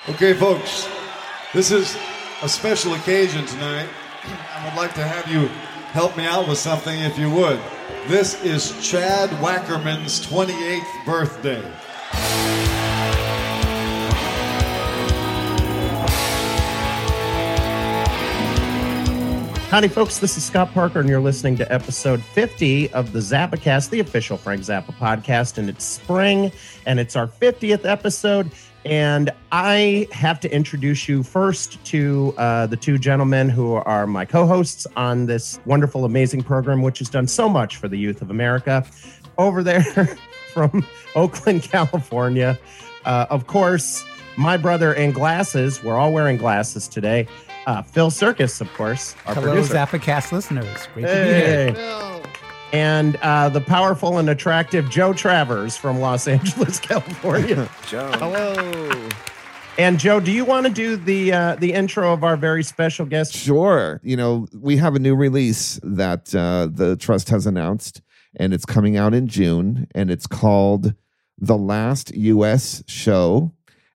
Okay, folks, this is a special occasion tonight. I would like to have you help me out with something if you would. This is Chad Wackerman's 28th birthday. Howdy, folks. This is Scott Parker, and you're listening to episode 50 of the Zappacast, the official Frank Zappa podcast. And it's spring, and it's our 50th episode. And I have to introduce you first to the two gentlemen who are my co-hosts on this wonderful, amazing program, which has done so much for the youth of America. Over there from Oakland, California, of course, my brother in glasses. We're all wearing glasses today. Phil Circus, of course, our producer. Hello, Zappacast listeners. Great to be here. Phil. And the powerful and attractive Joe Travers from Los Angeles, California. Joe. Hello. And Joe, do you want to do the intro of our very special guest? Sure. You know, we have a new release that the Trust has announced, and it's coming out in June, and it's called The Last U.S. Show.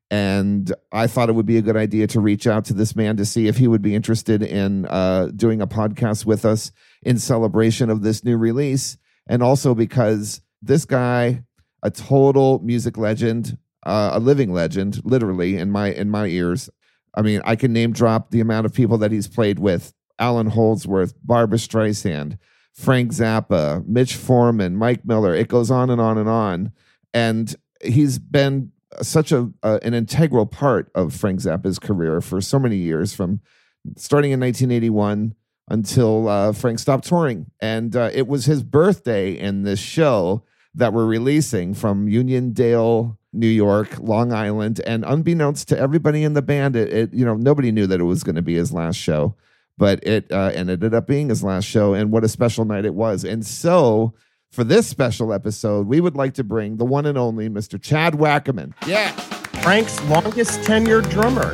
And I thought it would be a good idea to reach out to this man to see if he would be interested in doing a podcast with us in celebration of this new release. And also because this guy, a total music legend, a living legend, literally in my ears. I mean, I can name drop the amount of people that he's played with: Alan Holdsworth, Barbra Streisand, Frank Zappa, Mitch Foreman, Mike Miller. It goes on and on and on. And he's been such an integral part of Frank Zappa's career for so many years, from starting in 1981 until Frank stopped touring. And it was his birthday in this show that we're releasing from Uniondale, New York, Long Island. And unbeknownst to everybody in the band, nobody knew that it was going to be his last show, but it ended up being his last show. And what a special night it was. And so for this special episode, we would like to bring the one and only Mr. Chad Wackerman. Yeah. Frank's longest tenured drummer.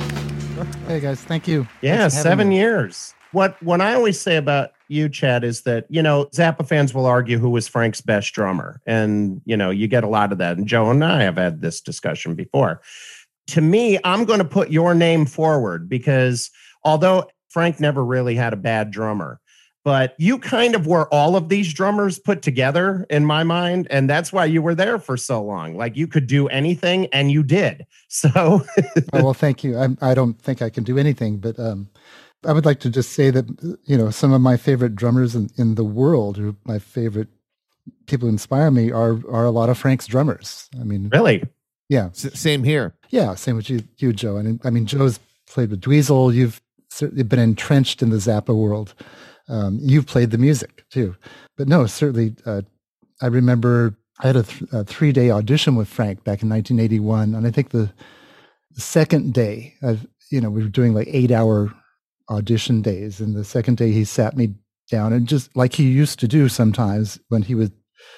Hey, guys. Thank you. Yeah, 7 years. What I always say about you, Chad, is that, Zappa fans will argue who was Frank's best drummer. And, you get a lot of that. And Joe and I have had this discussion before. To me, I'm going to put your name forward because although Frank never really had a bad drummer, but you kind of were all of these drummers put together in my mind. And that's why you were there for so long. Like, you could do anything and you did. So, oh, well, thank you. I don't think I can do anything, but I would like to just say that, some of my favorite drummers in the world, or my favorite people who inspire me, are a lot of Frank's drummers. I mean, really? Yeah. Same here. Yeah. Same with you, Joe. And I mean, Joe's played with Dweezil. You've certainly been entrenched in the Zappa world. You've played the music too, but no, certainly. I remember I had a 3-day audition with Frank back in 1981, and I think the second day, we were doing like 8-hour audition days, and the second day he sat me down, and just like he used to do sometimes when he would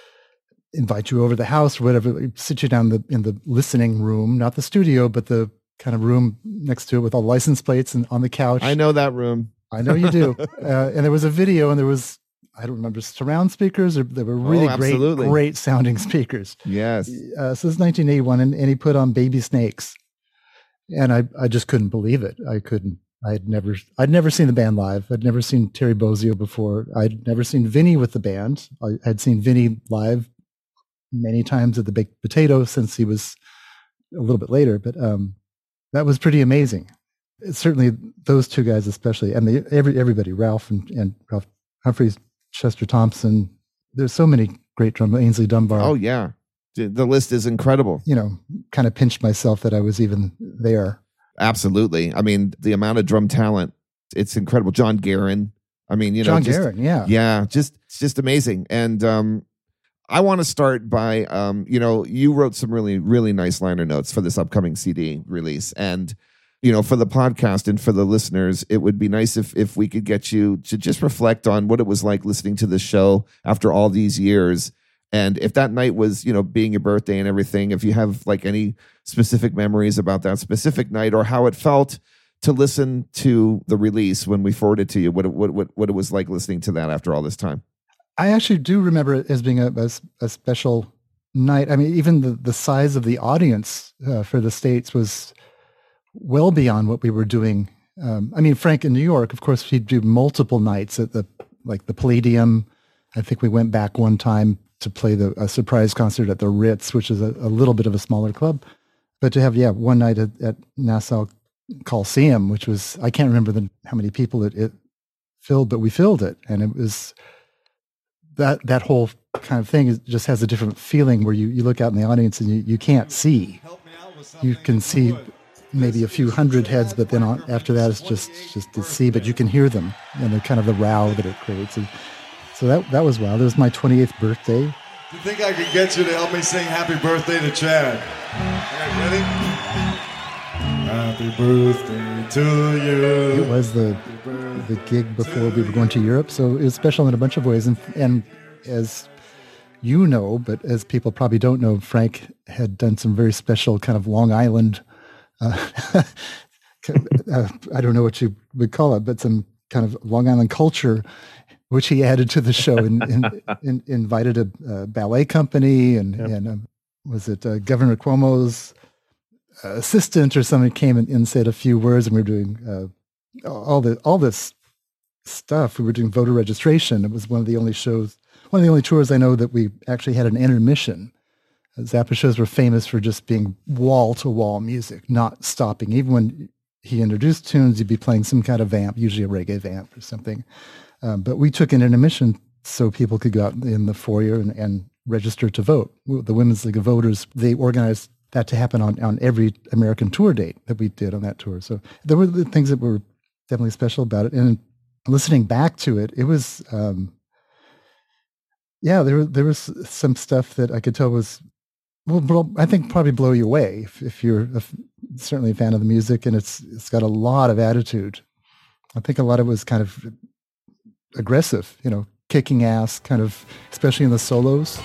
invite you over to the house or whatever, he'd sit you down in the listening room, not the studio, but the kind of room next to it with all license plates and on the couch. I know that room. I know you do. And there was a video, and there was, I don't remember, surround speakers, or there were really great sounding speakers. Yes. So this is 1981, and he put on Baby Snakes, and I just couldn't believe it. I'd never seen the band live. I'd never seen Terry Bozzio before. I'd never seen Vinny with the band. I had seen Vinny live many times at the Baked Potato since he was a little bit later, but that was pretty amazing. It's certainly those two guys especially, and everybody, Ralph and Ralph Humphreys, Chester Thompson. There's so many great drummers, Ainsley Dunbar. Oh yeah, the list is incredible. Kind of pinched myself that I was even there. Absolutely. I mean, the amount of drum talent, it's incredible. John Guerin. I mean, Guerin, yeah. Yeah, it's just amazing. And I want to start by, you wrote some really, really nice liner notes for this upcoming CD release. And for the podcast and for the listeners, it would be nice if we could get you to just reflect on what it was like listening to the show after all these years. And if that night was, being your birthday and everything, if you have like any specific memories about that specific night, or how it felt to listen to the release when we forwarded to you, what it was like listening to that after all this time. I actually do remember it as being a special night. I mean, even the size of the audience for the States was well beyond what we were doing. I mean, Frank in New York, of course, he'd do multiple nights at the Palladium. I think we went back one time to play a surprise concert at the Ritz, which is a little bit of a smaller club. But to have, one night at Nassau Coliseum, which was, I can't remember how many people it filled, but we filled it. And it was that whole kind of thing just has a different feeling where you look out in the audience and you can't see. You can see maybe a few hundred heads, but then after that it's just to see, but you can hear them and the kind of the row that it creates. And so that was wild. It was my 28th birthday. Do you think I could get you to help me sing happy birthday to Chad? All right, ready? Happy birthday to you. It was the gig before we were going to Europe, so it was special in a bunch of ways. And as you know, but as people probably don't know, Frank had done some very special kind of Long Island, I don't know what you would call it, but some kind of Long Island culture, which he added to the show and invited a ballet company and was it Governor Cuomo's assistant or somebody came and said a few words, and we were doing all this stuff. We were doing voter registration. It was one of the only tours I know that we actually had an intermission. Zappa shows were famous for just being wall-to-wall music, not stopping. Even when he introduced tunes, he'd be playing some kind of vamp, usually a reggae vamp or something. But we took an intermission so people could go out in the foyer and register to vote. The Women's League of Voters, they organized that to happen on every American tour date that we did on that tour. So there were the things that were definitely special about it. And listening back to it, it was, there was some stuff that I could tell was, well, I think probably blow you away if you're certainly a fan of the music, and it's got a lot of attitude. I think a lot of it was kind of aggressive, kicking ass, kind of, especially in the solos.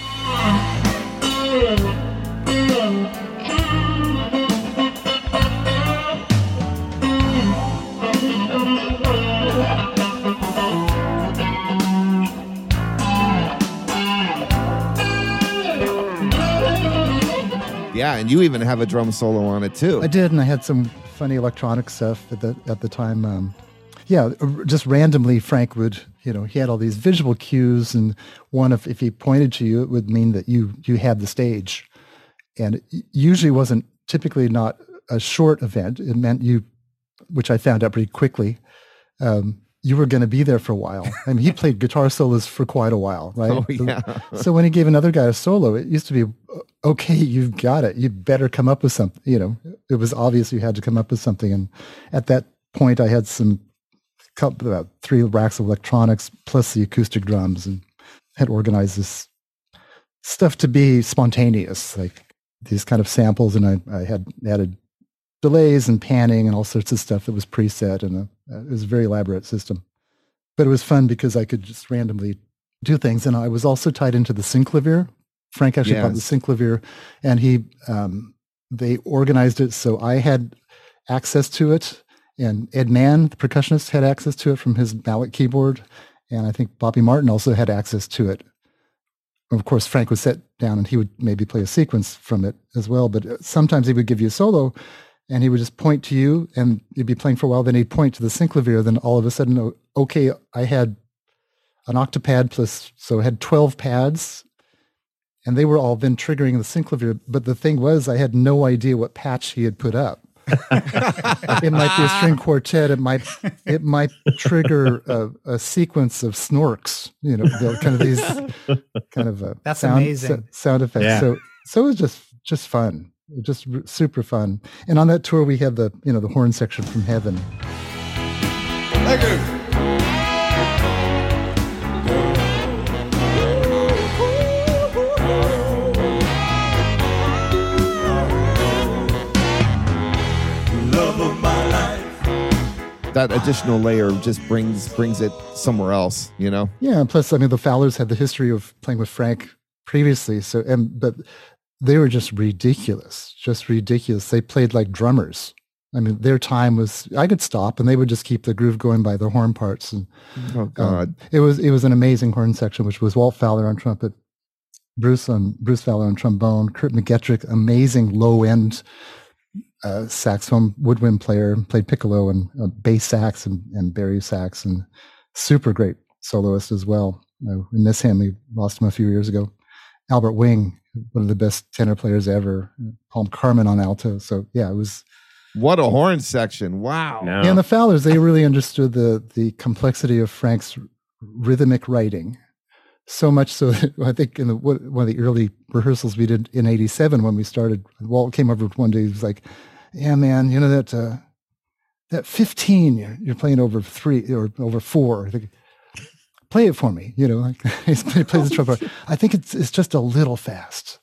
Yeah, and you even have a drum solo on it too. I did, and I had some funny electronic stuff at the time. Just randomly, Frank would, he had all these visual cues, and one, if he pointed to you, it would mean that you had the stage. And it usually wasn't, typically not a short event. It meant which I found out pretty quickly, you were going to be there for a while. I mean, he played guitar solos for quite a while, right? Oh, yeah. So when he gave another guy a solo, it used to be, okay, you've got it. You better come up with something. It was obvious you had to come up with something. And at that point, I had about 3 racks of electronics plus the acoustic drums, and had organized this stuff to be spontaneous, like these kind of samples. And I had added delays and panning and all sorts of stuff that was preset, and it was a very elaborate system. But it was fun because I could just randomly do things. And I was also tied into the synclavier. Frank actually bought the synclavier, and they organized it so I had access to it, and Ed Mann, the percussionist, had access to it from his mallet keyboard, and I think Bobby Martin also had access to it. Of course, Frank would sit down and he would maybe play a sequence from it as well, but sometimes he would give you a solo, and he would just point to you, and you'd be playing for a while, then he'd point to the synclavier, then all of a sudden, okay, I had an octapad so I had 12 pads, and they were all then triggering the synclavier. But the thing was, I had no idea what patch he had put up. It might be a string quartet. It might trigger a sequence of snorks. Kind of these kind of that's amazing sound effects. Yeah. So it was just fun, just super fun. And on that tour, we had the horn section from Heaven. Thank you. That additional layer just brings it somewhere else, Yeah, and plus, the Fowlers had the history of playing with Frank previously, but they were just ridiculous. They played like drummers. Their time was, I could stop and they would just keep the groove going by their horn parts. And oh God, it was an amazing horn section, which was Walt Fowler on trumpet, Bruce Fowler on trombone, Kurt McGettrick, amazing low end saxophone woodwind player, played piccolo and bass sax and bari sax, and super great soloist as well. We miss him. We lost him a few years ago. Albert Wing, one of the best tenor players ever. Paul Carmen on alto. So yeah, it was. What a horn section! Wow. No. And the Fowlers, they really understood the complexity of Frank's rhythmic writing. So much so that I think in one of the early rehearsals we did in '87 when we started, Walt came over one day. He was like, "Yeah, man, you know that 15 you're playing over 3 or over 4. I think, play it for me." You know, like he plays the trumpet. I think it's just a little fast.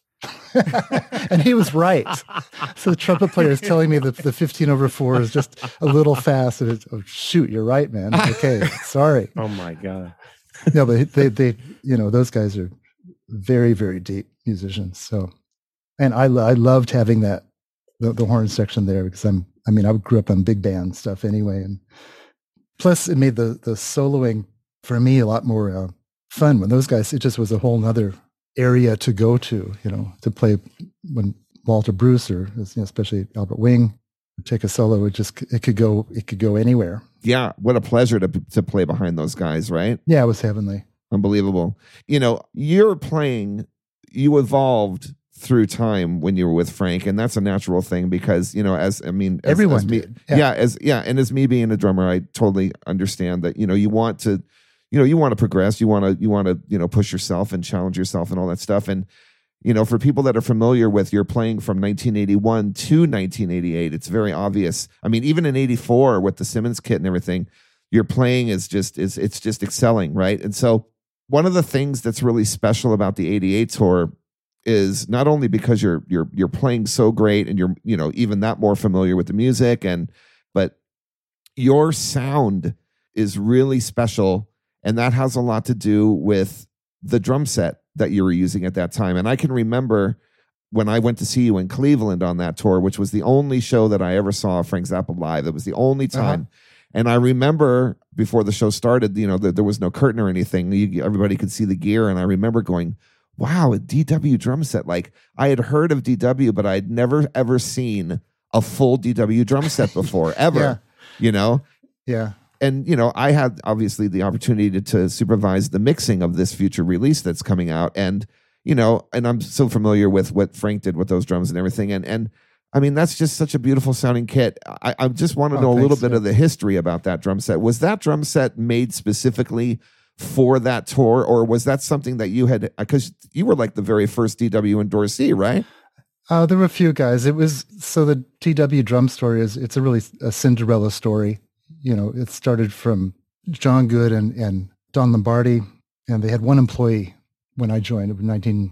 And he was right. So the trumpet player is telling me that the 15 over 4 is just a little fast. And oh shoot, you're right, man. Okay, sorry. Oh my God. No, but they those guys are very, very deep musicians. So, and I loved having the horn section there because I grew up on big band stuff anyway, and plus it made the soloing for me a lot more fun. When those guys, it just was a whole nother area to go to, to play when Walter Bruce or especially Albert Wing would take a solo. It could go anywhere. Yeah, what a pleasure to play behind those guys, right? Yeah, it was heavenly. Unbelievable. You're playing, you evolved through time when you were with Frank, and that's a natural thing because, everyone did. As me being a drummer, I totally understand that, you want to progress, you want to push yourself and challenge yourself and all that stuff. And, for people that are familiar with your playing from 1981 to 1988, it's very obvious. I mean, even in 84 with the Simmons kit and everything, your playing is just excelling, right? And so one of the things that's really special about the 88 tour is not only because you're playing so great and you're, even that more familiar with the music, but your sound is really special. And that has a lot to do with the drum set that you were using at that time. And I can remember when I went to see you in Cleveland on that tour, which was the only show that I ever saw Frank Zappa live. It was the only time. Uh-huh. And I remember before the show started, there was no curtain or anything. Everybody could see the gear. And I remember going, wow, a DW drum set. Like I had heard of DW, but I'd never, ever seen a full DW drum set before, ever, Yeah. And, I had obviously the opportunity to supervise the mixing of this future release that's coming out. And, and I'm so familiar with what Frank did with those drums and everything. And I mean, that's just such a beautiful sounding kit. I just want to know a little bit of the history about that drum set. Was that drum set made specifically for that tour, or was that something that you had, because you were like the very first DW endorsee, right? There were a few guys. It was, so the DW drum story it's a Cinderella story. It started from John Good and Don Lombardi, and they had one employee when I joined in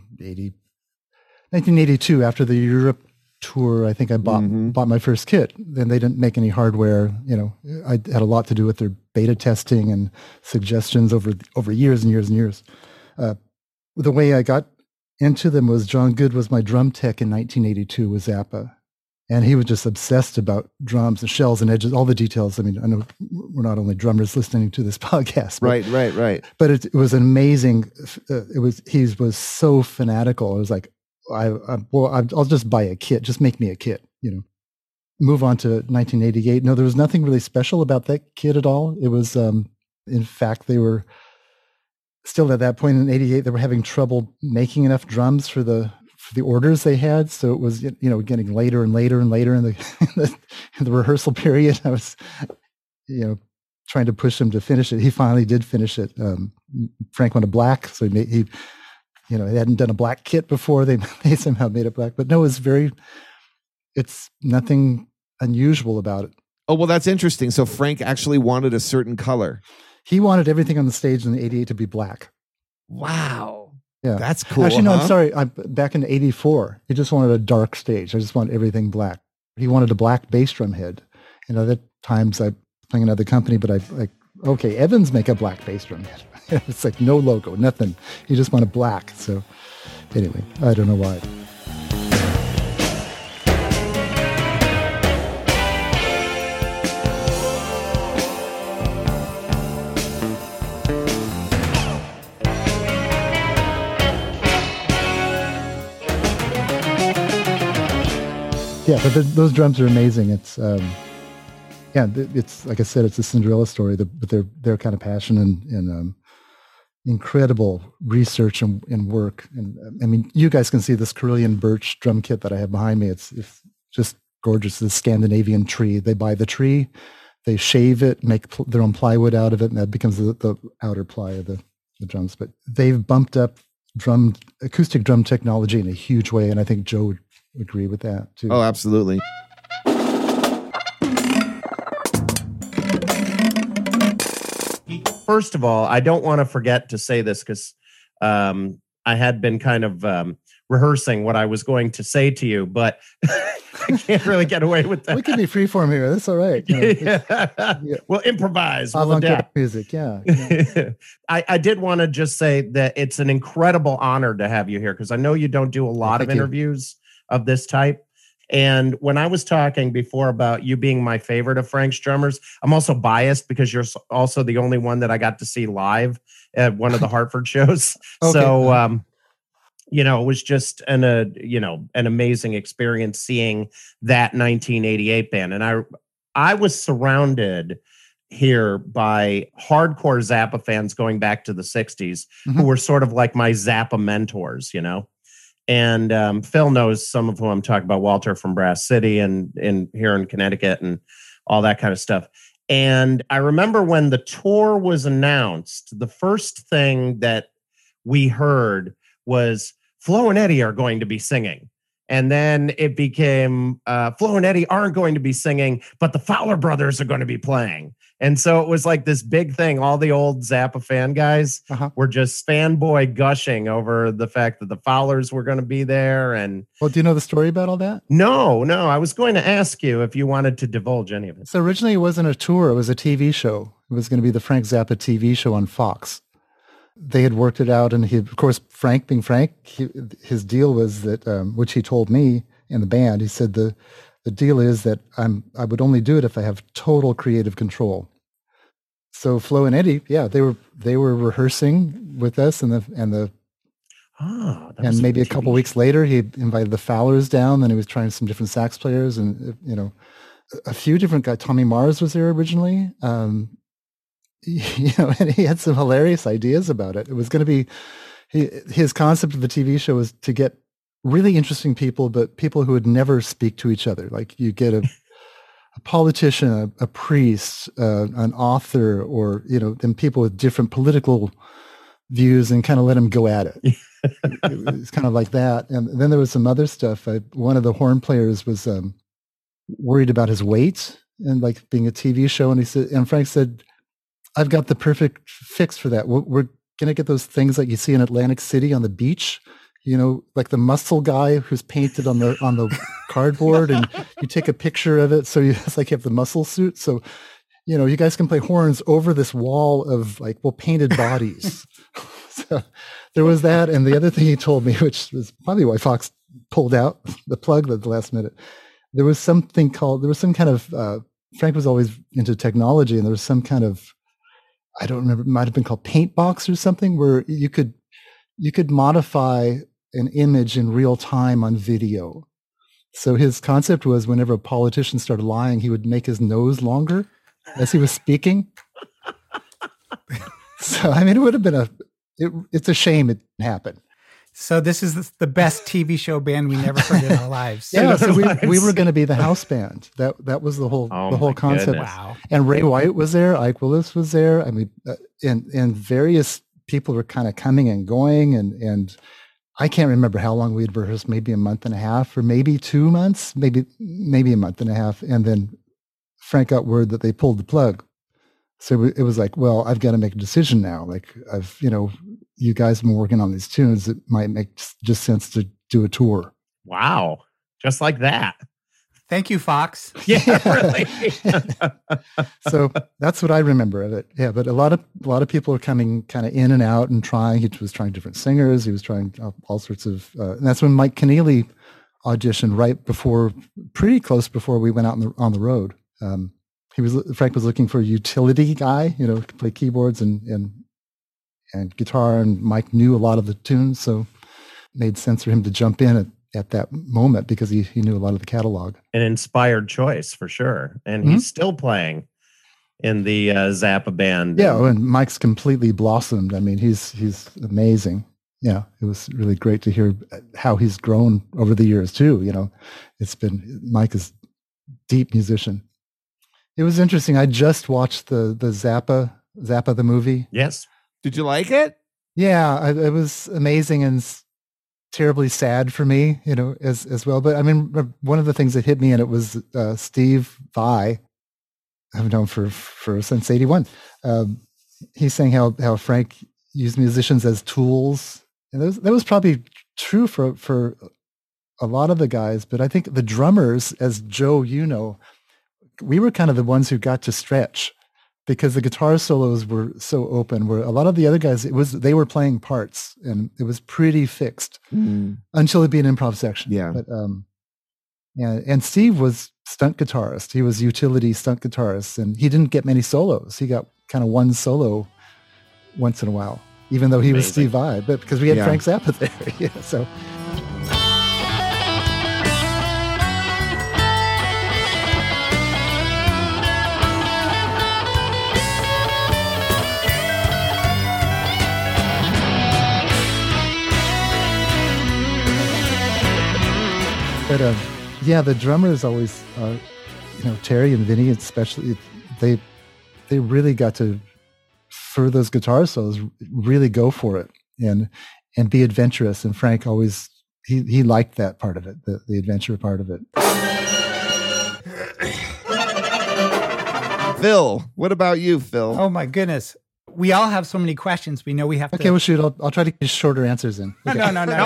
1982 after the Europe tour. I think I bought my first kit. Then they didn't make any hardware. I had a lot to do with their beta testing and suggestions over years and years and years. The way I got into them was John Good was my drum tech in 1982 with Zappa. And he was just obsessed about drums and shells and edges, all the details. I mean, I know we're not only drummers listening to this podcast. But, right. But it was an amazing, he was so fanatical. It was like, I'll just buy a kit. Just make me a kit, Move on to 1988. No, there was nothing really special about that kit at all. It was, in fact, they were still at that point in 88, they were having trouble making enough drums for the orders they had. So it was, getting later and later and later in the rehearsal period. I was, trying to push him to finish it. He finally did finish it. Frank went to black. So he hadn't done a black kit before. They somehow made it black, but no, it's nothing unusual about it. Oh, well, that's interesting. So Frank actually wanted a certain color. He wanted everything on the stage in the 88 to be black. Wow. Yeah, that's cool. Actually, no, I'm sorry. Back in '84, he just wanted a dark stage. I just wanted everything black. He wanted a black bass drum head. At times I playing another company, but okay, Evans make a black bass drum head. It's like no logo, nothing. He just wanted black. So anyway, I don't know why. Yeah, but those drums are amazing. It's it's like I said, it's a Cinderella story. But their kind of passion and incredible research and work. And I mean, you guys can see this Carillion birch drum kit that I have behind me. It's just gorgeous. This Scandinavian tree. They buy the tree, they shave it, make their own plywood out of it, and that becomes the outer ply of the drums. But they've bumped up acoustic drum technology in a huge way, and I think Joe would agree with that too. Oh, absolutely. First of all, I don't want to forget to say this because I had been kind of rehearsing what I was going to say to you, but I can't really get away with that. We can be freeform here. That's all right. Yeah. We'll improvise. We'll adapt. Music, yeah. I did want to just say that it's an incredible honor to have you here because I know you don't do a lot of interviews of this type. And when I was talking before about you being my favorite of Frank's drummers, I'm also biased because you're also the only one that I got to see live at one of the Hartford shows. Okay. So, it was just an amazing experience seeing that 1988 band. And I was surrounded here by hardcore Zappa fans going back to the 60s who were sort of like my Zappa mentors, And Phil knows some of whom I'm talking about, Walter from Brass City and here in Connecticut and all that kind of stuff. And I remember when the tour was announced, the first thing that we heard was Flo and Eddie are going to be singing. And then it became Flo and Eddie aren't going to be singing, but the Fowler brothers are going to be playing. And so it was like this big thing. All the old Zappa fan guys were just fanboy gushing over the fact that the Fowlers were going to be there. And well, do you know the story about all that? No. I was going to ask you if you wanted to divulge any of it. So originally it wasn't a tour. It was a TV show. It was going to be the Frank Zappa TV show on Fox. They had worked it out. And of course, Frank being Frank, his deal was that, which he told me in the band, he said the deal is that I would only do it if I have total creative control. So Flo and Eddie, they were rehearsing with us, and maybe a couple weeks later, he invited the Fowlers down. Then he was trying some different sax players, and a few different guys. Tommy Mars was there originally, and he had some hilarious ideas about it. It was going to be his concept of the TV show was to get really interesting people, but people who would never speak to each other. Like you get a politician, a priest, an author, or, then people with different political views and kind of let them go at it. It's kind of like that. And then there was some other stuff. One of the horn players was worried about his weight and like being a TV show. And Frank said, I've got the perfect fix for that. We're going to get those things like you see in Atlantic City on the beach, like the muscle guy who's painted on the cardboard, and you take a picture of it. So it's like you have the muscle suit. So, you guys can play horns over this wall of painted bodies. So there was that. And the other thing he told me, which was probably why Fox pulled out the plug at the last minute, there was some kind of, Frank was always into technology, and there was some kind of, I don't remember, it might have been called Paint Box or something, where you could modify an image in real time on video. So his concept was whenever a politician started lying, he would make his nose longer as he was speaking. So, I mean, it would have been it's a shame it happened. So this is the best TV show band we never heard in our lives. Yeah, so we were going to be the house band. That was the whole concept. Goodness. Wow. And Ray White was there. Ike Willis was there. I mean, and various people were kind of coming and going, and I can't remember how long we had rehearsed. Maybe a month and a half, or maybe 2 months, maybe a month and a half. And then Frank got word that they pulled the plug. So it was like, well, I've got to make a decision now. Like you guys have been working on these tunes. It might make just sense to do a tour. Wow. Just like that. Thank you, Fox. Yeah, really. So that's what I remember of it. Yeah, but a lot of people are coming kind of in and out and trying. He was trying different singers. He was trying all sorts of, and that's when Mike Keneally auditioned pretty close before we went out on the road. Frank was looking for a utility guy, to play keyboards and guitar, and Mike knew a lot of the tunes, so it made sense for him to jump in at that moment because he knew a lot of the catalog. An inspired choice for sure. And he's still playing in the Zappa band. Yeah, and Mike's completely blossomed. I mean, he's amazing. Yeah, it was really great to hear how he's grown over the years too. Mike is a deep musician. It was interesting. I just watched the Zappa the movie. Yes. Did you like it? Yeah, it was amazing and terribly sad for me, as well. But I mean, one of the things that hit me, and it was Steve Vai, I've known for since '81. He's saying how Frank used musicians as tools, and that was probably true for a lot of the guys. But I think the drummers, as Joe, we were kind of the ones who got to stretch, because the guitar solos were so open, where a lot of the other guys, they were playing parts and it was pretty fixed until it'd be an improv section. Yeah. But, and Steve was stunt guitarist. He was utility stunt guitarist, and he didn't get many solos. He got kind of one solo once in a while, even though he was Steve Vai, but because we had Frank Zappa there. Yeah. So. But the drummers always, Terry and Vinny especially, they really got to, for those guitar solos, really go for it and be adventurous. And Frank always, he liked that part of it, the adventure part of it. Phil, what about you, Phil? Oh my goodness. We all have so many questions. We know we have to. Okay, well, shoot. I'll try to get shorter answers in. Okay.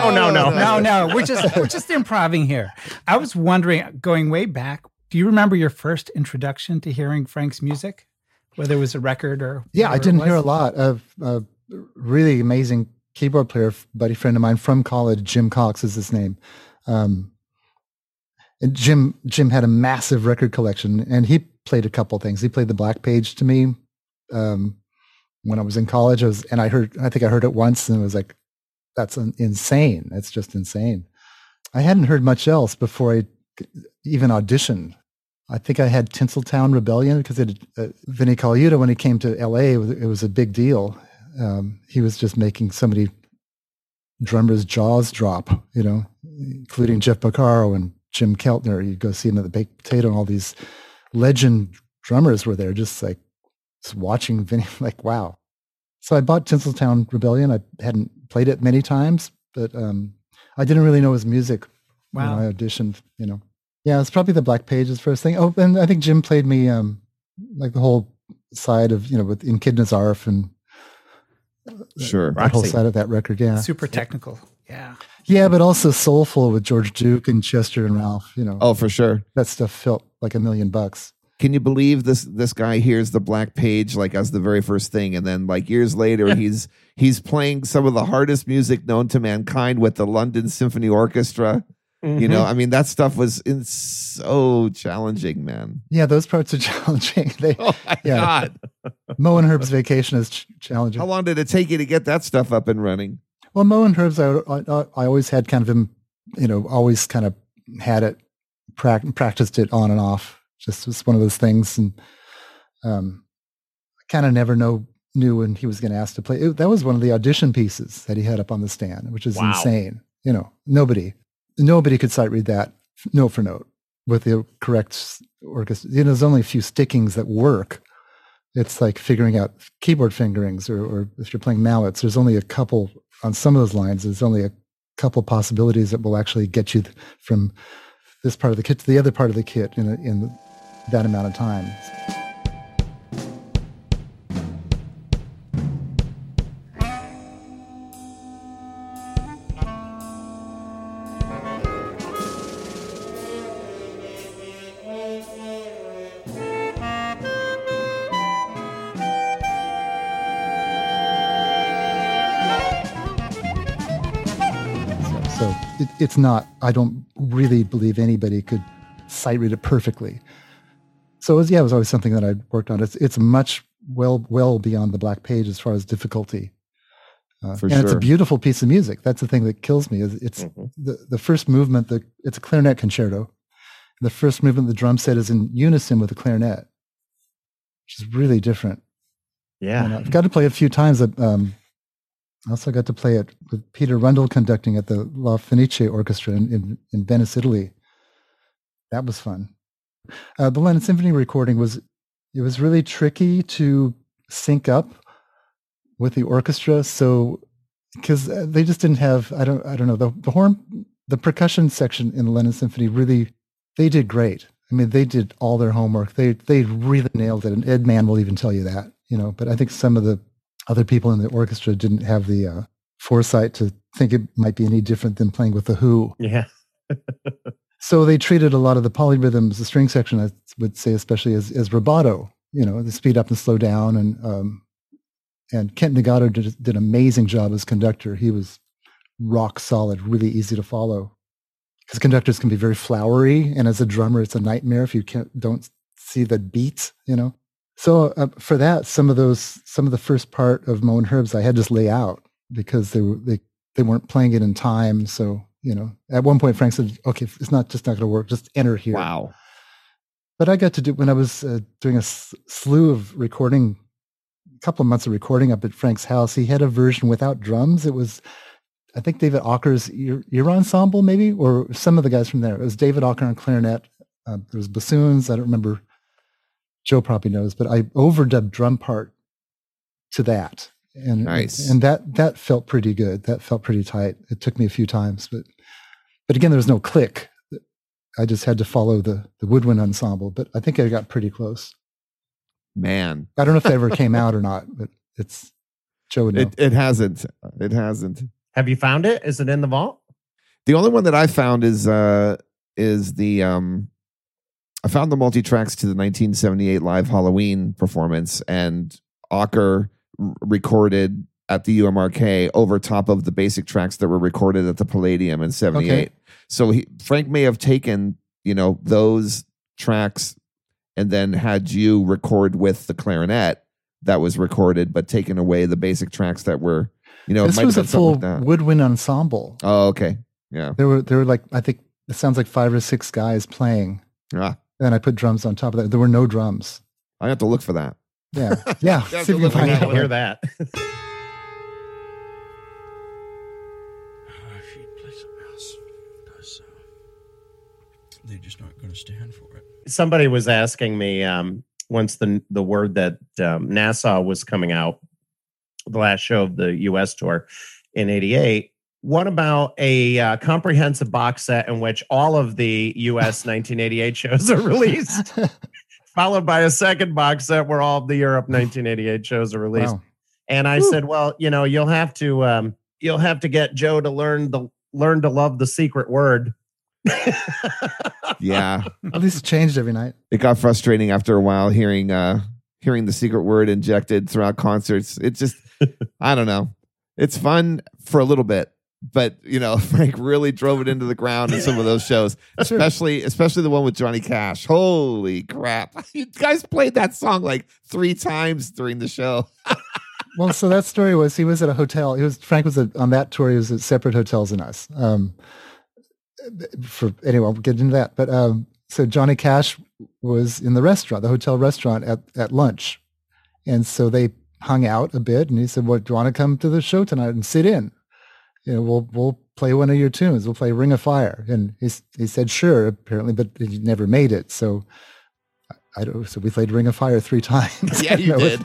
No. We're just improving here. I was wondering, going way back, do you remember your first introduction to hearing Frank's music, whether it was a record or? Yeah, I didn't hear a lot of really amazing keyboard player, buddy friend of mine from college. Jim Cox is his name. And Jim had a massive record collection, and he played a couple things. He played the Black Page to me. When I was in college, I think I heard it once and it was like, that's insane. That's just insane. I hadn't heard much else before I even auditioned. I think I had Tinseltown Rebellion because Vinnie Colaiuta, when he came to LA, it was a big deal. He was just making so many drummers' jaws drop, including Jeff Porcaro and Jim Keltner. You go see him at the Baked Potato, and all these legend drummers were there, just watching Vinny, like, wow. So I bought Tinseltown Rebellion. I hadn't played it many times, but I didn't really know his music when I auditioned, Yeah, it's probably the Black Page's first thing. Oh, and I think Jim played me like the whole side of, with In Kid Nazarf and sure, that whole side of that record, yeah. Super technical, yeah. Yeah, but also soulful with George Duke and Chester and Ralph, Oh, for sure. That stuff felt like $1 million. Can you believe this guy hears the Black Page like as the very first thing, and then like years later he's playing some of the hardest music known to mankind with the London Symphony Orchestra. Mm-hmm. I mean, that stuff was so challenging, man. Yeah, those parts are challenging. Oh my God. Mo and Herb's Vacation is challenging. How long did it take you to get that stuff up and running? Well, Mo and Herb's, I always had kind of, always kind of had it, practiced it on and off. Just was one of those things, and I kind of never knew when he was going to ask to play. That was one of the audition pieces that he had up on the stand, which is insane. Nobody could sight read that note for note with the correct orchestra. There's only a few stickings that work. It's like figuring out keyboard fingerings, or if you're playing mallets, there's only a couple on some of those lines. There's only a couple possibilities that will actually get you from this part of the kit to the other part of the kit in that amount of time. So it's not, I don't really believe anybody could sight read it perfectly. So it was always something that I worked on. It's much well beyond the Black Page as far as difficulty. For and it's a sure. beautiful piece of music. That's the thing that kills me. Is it's the first movement. It's a clarinet concerto. The first movement, the drum set is in unison with the clarinet, which is really different. Yeah. And I've got to play it a few times. I also got to play it with Peter Rundle conducting at the La Fenice Orchestra in Venice, Italy. That was fun. The London Symphony recording was really tricky to sync up with the orchestra. So, because they just didn't have, I don't know, the horn, the percussion section in the London Symphony really, they did great. I mean, they did all their homework. They really nailed it. And Ed Mann will even tell you that, but I think some of the other people in the orchestra didn't have the foresight to think it might be any different than playing with the Who. Yeah. So they treated a lot of the polyrhythms, the string section, I would say, especially as rubato, the speed up and slow down. And Kent Nagato did an amazing job as conductor. He was rock solid, really easy to follow. Because conductors can be very flowery, and as a drummer, it's a nightmare if you don't see the beats, So for that, some of the first part of Mo and Herbs, I had to just lay out because they weren't playing it in time. So at one point Frank said, "Okay, it's not going to work. Just enter here." Wow. But I got to do when I was doing a slew of recording, a couple of months of recording up at Frank's house. He had a version without drums. It was, I think, David Auker's Ear Ensemble, maybe, or some of the guys from there. It was David Auker on clarinet. There was bassoons. I don't remember. Joe probably knows, but I overdubbed drum part to that. And, nice. And that felt pretty good. That felt pretty tight. It took me a few times, but again, there was no click. I just had to follow the woodwind ensemble, but I think I got pretty close. Man. I don't know if that ever came out or not, but it's Joe would know. It hasn't. It hasn't. Have you found it? Is it in the vault? The only one that I found is the I found the multi-tracks to the 1978 live Halloween performance, and Auker recorded at the UMRK over top of the basic tracks that were recorded at the Palladium in 78. Okay. So Frank may have taken, those tracks and then had you record with the clarinet that was recorded, but taken away the basic tracks that were, this it might was have a been full something like that. woodwind ensemble. Oh, okay. Yeah. There were like, I think it sounds like 5 or 6 guys playing. Ah, And I put drums on top of that. There were no drums. I have to look for that. Yeah. Yeah. have See to if you look can find at I out. hear that. If you play something else, because they're just not going to stand for it. Somebody was asking me once the word that Nassau was coming out, the last show of the U.S. tour in '88. What about a comprehensive box set in which all of the U.S. 1988 shows are released, followed by a second box set where all of the Europe 1988 shows are released? Wow. And I said, well, you'll have to get Joe to learn to love the secret word. Yeah. At least it changed every night. It got frustrating after a while hearing the secret word injected throughout concerts. It just, I don't know. It's fun for a little bit, but Frank really drove it into the ground in some of those shows, especially the one with Johnny Cash. Holy crap. You guys played that song like 3 times during the show. Well, so that story was he was at a hotel. Frank was on that tour. He was at separate hotels than us. Anyway, we'll get into that. But so Johnny Cash was in the restaurant, the hotel restaurant at lunch, and so they hung out a bit. And he said, "Well, do you want to come to the show tonight and sit in? We'll play one of your tunes. We'll play Ring of Fire." And he said, "Sure," apparently, but he never made it. So I don't. So we played Ring of Fire 3 times. Yeah, you did.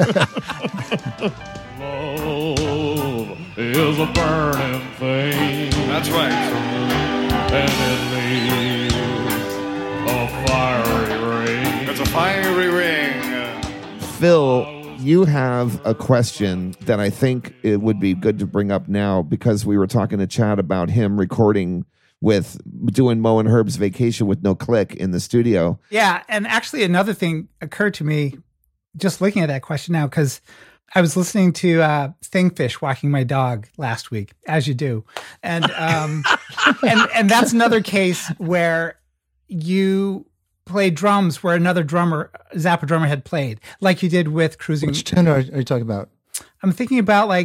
Love is a burning thing. That's right. And it leaves a fiery ring. It's a fiery ring. Phil, you have a question that I think it would be good to bring up now, because we were talking to Chad about him doing Mo and Herb's Vacation with no click in the studio. Yeah. And actually another thing occurred to me just looking at that question now, because I was listening to Thingfish walking my dog last week, as you do. And and that's another case where you play drums where another Zappa drummer had played, like you did with Cruising. Which tune are you talking about? I'm thinking about like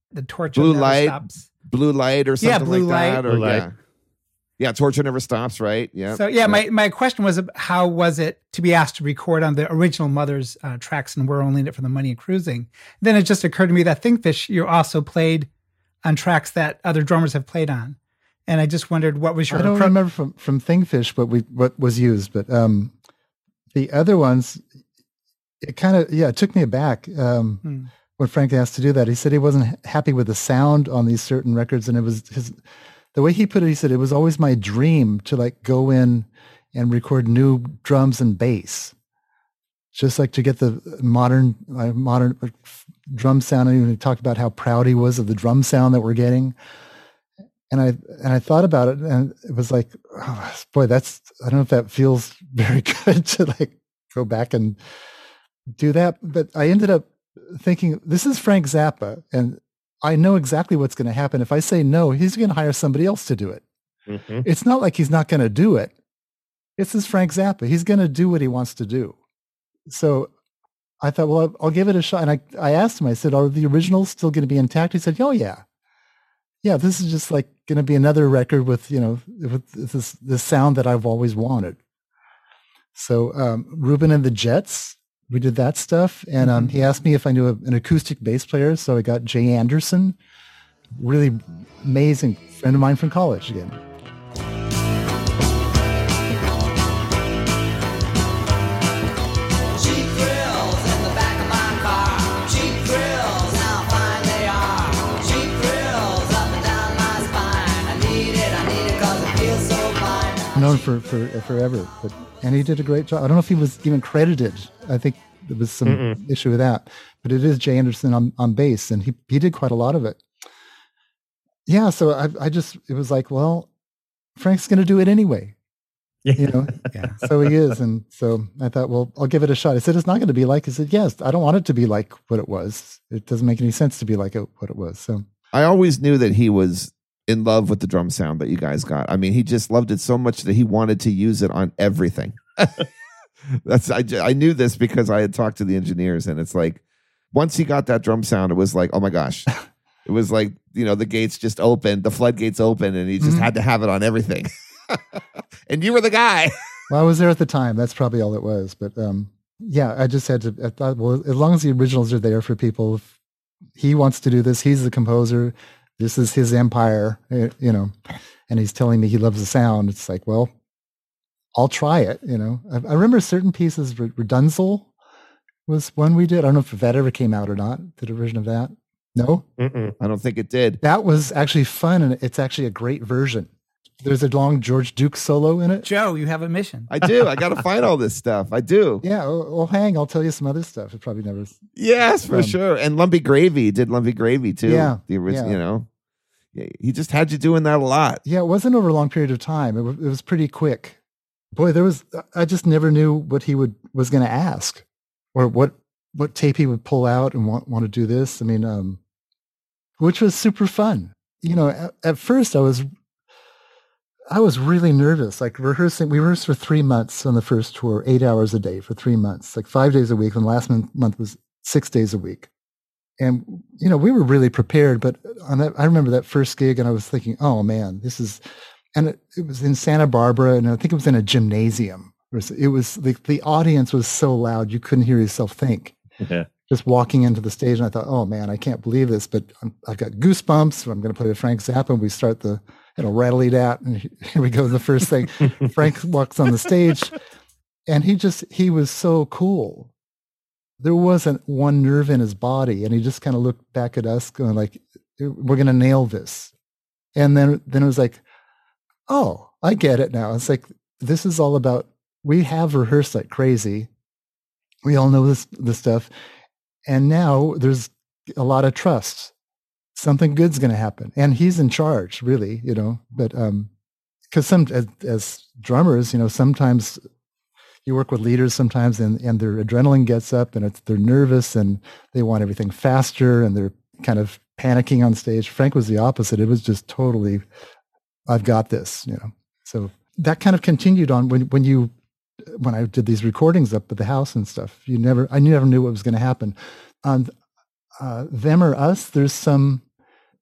the torture Blue never light. stops. Blue light or something Blue like light. that. Or Blue light. yeah, torture never stops, right? Yeah. So my question was, how was it to be asked to record on the original Mother's tracks, and we're only in it for the money and cruising? Then it just occurred to me that Thingfish, you also played on tracks that other drummers have played on, and I just wondered what was your. I don't remember from Thingfish what was used, but the other ones, it kind of it took me aback when Frank asked to do that. He said he wasn't happy with the sound on these certain records, and it was the way he put it. He said it was always my dream to like go in and record new drums and bass, just like to get the modern drum sound. And he talked about how proud he was of the drum sound that we're getting. And I thought about it, and it was like, oh, boy, I don't know if that feels very good to like go back and do that. But I ended up thinking, this is Frank Zappa, and I know exactly what's going to happen. If I say no, he's going to hire somebody else to do it. Mm-hmm. It's not like he's not going to do it. This is Frank Zappa. He's going to do what he wants to do. So I thought, well, I'll give it a shot. And I asked him, I said, are the originals still going to be intact? He said, oh, yeah. Yeah, this is just like going to be another record with, with this sound that I've always wanted. So Ruben and the Jets, we did that stuff. And he asked me if I knew an acoustic bass player. So I got Jay Anderson, really amazing friend of mine from college again. Known for forever, and he did a great job. I don't know if he was even credited. I think there was some issue with that, but it is Jay Anderson on bass, and he did quite a lot of it. Yeah, so it was like, well, Frank's going to do it anyway, Yeah. So he is, and so I thought, well, I'll give it a shot. I said, it's not going to be like. I said, yes, I don't want it to be like what it was. It doesn't make any sense to be like what it was. So I always knew that he was in love with the drum sound that you guys got. I mean, he just loved it so much that he wanted to use it on everything. I knew this because I had talked to the engineers, and it's like, once he got that drum sound, it was like, oh my gosh, it was like, the gates just opened, the floodgates opened, and he just had to have it on everything. And you were the guy. Well, I was there at the time. That's probably all it was. But yeah, I just had to, I thought, well, as long as the originals are there for people, if he wants to do this, he's the composer, this is his empire, and he's telling me he loves the sound. It's like, well, I'll try it. I remember certain pieces. Redunzel was one we did. I don't know if that ever came out or not. Did a version of that? No, I don't think it did. that was actually fun, and it's actually a great version. There's a long George Duke solo in it. Joe, you have a mission. I do. I got to find all this stuff. I do. Yeah, well, I'll tell you some other stuff. It probably never. Yes, for sure. And Lumpy Gravy did Lumpy Gravy too. Yeah, the original. He just had you doing that a lot. Yeah, it wasn't over a long period of time. It was pretty quick. Boy, I just never knew what he was going to ask, or what tape he would pull out and want to do this. I mean, which was super fun. At first I was really nervous, like rehearsing. We rehearsed for 3 months on the first tour, 8 hours a day for 3 months, like 5 days a week. And the last month was 6 days a week. And, we were really prepared, but I remember that first gig, and I was thinking, oh man, and it was in Santa Barbara, and I think it was in a gymnasium. It was the audience was so loud, you couldn't hear yourself think. Yeah. Just walking into the stage, and I thought, oh man, I can't believe this, but I've got goosebumps. So I'm going to play with Frank Zappa, and we start the rattle-y-dat, and here we go, the first thing. Frank walks on the stage, and he was so cool. There wasn't one nerve in his body, and he just kind of looked back at us going like, we're going to nail this. And then it was like, oh, I get it now. It's like, this is all about, we have rehearsed like crazy. We all know this stuff. And now there's a lot of trust. Something good's going to happen. And he's in charge, really, but because as drummers, sometimes you work with leaders sometimes, and their adrenaline gets up, and they're nervous, and they want everything faster, and they're kind of panicking on stage. Frank was the opposite. It was just totally, I've got this, So that kind of continued on when I did these recordings up at the house and stuff. I never knew what was going to happen. On Them or Us, there's some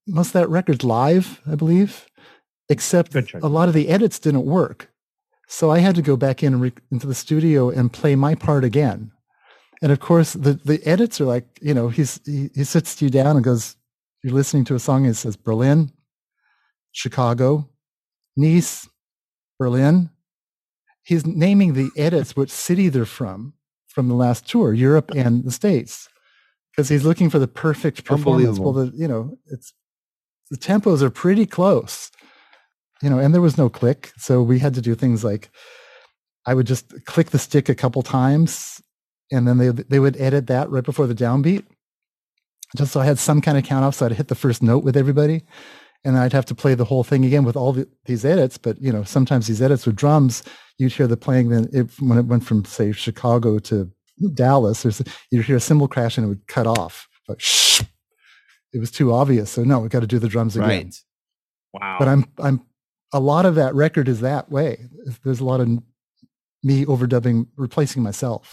most of that record's live, I believe, except Good choice. a lot of the edits didn't work. So I had to go back into the studio and play my part again. And of course, the edits are like, he sits you down and goes, you're listening to a song and it says Berlin, Chicago, Nice, Berlin. He's naming the edits, what city they're from the last tour, Europe and the States, because he's looking for the perfect performance. Well, the tempos are pretty close, and there was no click. So we had to do things like I would just click the stick a couple times and then they would edit that right before the downbeat, just so I had some kind of count off. So I'd hit the first note with everybody. And I'd have to play the whole thing again with all these edits. But, sometimes these edits with drums, you'd hear the playing when it went from, say, Chicago to Dallas, you'd hear a cymbal crash and it would cut off. Like, shh, it was too obvious. So no, we got to do the drums again. Right. Wow. But I'm a lot of that record is that way. There's a lot of me overdubbing, replacing myself.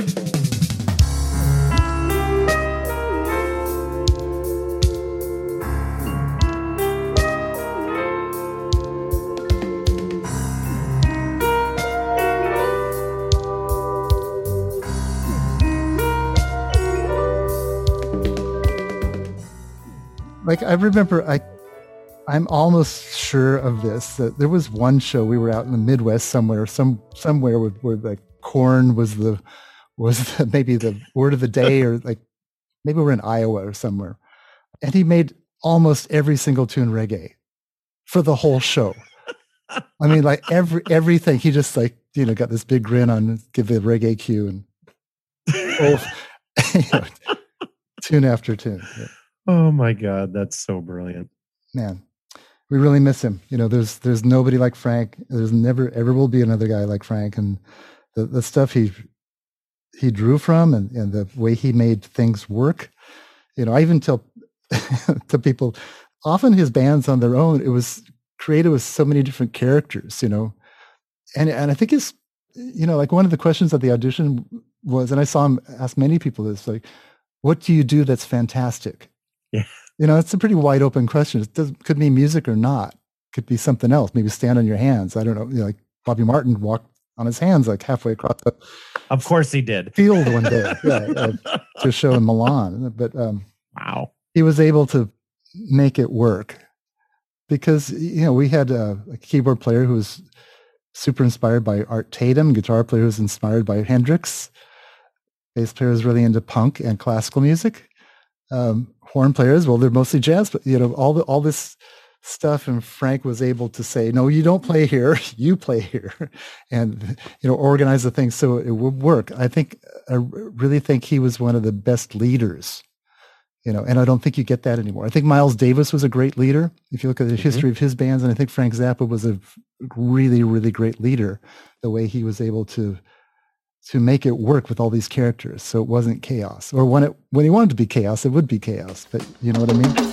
Like I remember, I'm almost sure of this, that there was one show we were out in the Midwest somewhere where like corn was maybe the word of the day, or like maybe we're in Iowa or somewhere, and he made almost every single tune reggae for the whole show. I mean, like everything. He just like got this big grin on, give the reggae cue, and tune after tune. Yeah. Oh my God, that's so brilliant. Man, we really miss him. There's nobody like Frank. There's never ever will be another guy like Frank, and the stuff he drew from and the way he made things work. I even tell to people, often his bands on their own, it was created with so many different characters, and I think it's like one of the questions at the audition was, and I saw him ask many people this, like, what do you do that's fantastic? Yeah. It's a pretty wide open question. It could be music or not. Could be something else. Maybe stand on your hands. I don't know. Like Bobby Martin walked on his hands like halfway across the Of course he did. field one day to a show in Milan. But Wow. he was able to make it work because, we had a keyboard player who was super inspired by Art Tatum, guitar player who was inspired by Hendrix, bass player was really into punk and classical music. Horn players, well, they're mostly jazz, but all this stuff, and Frank was able to say, no, you don't play here, you play here, and organize the thing so it would work. I really think he was one of the best leaders, and I don't think you get that anymore. I think Miles Davis was a great leader if you look at the history of his bands, and I think Frank Zappa was a really, really great leader, the way he was able to make it work with all these characters, so it wasn't chaos. Or when he wanted to be chaos, it would be chaos. But you know what I mean?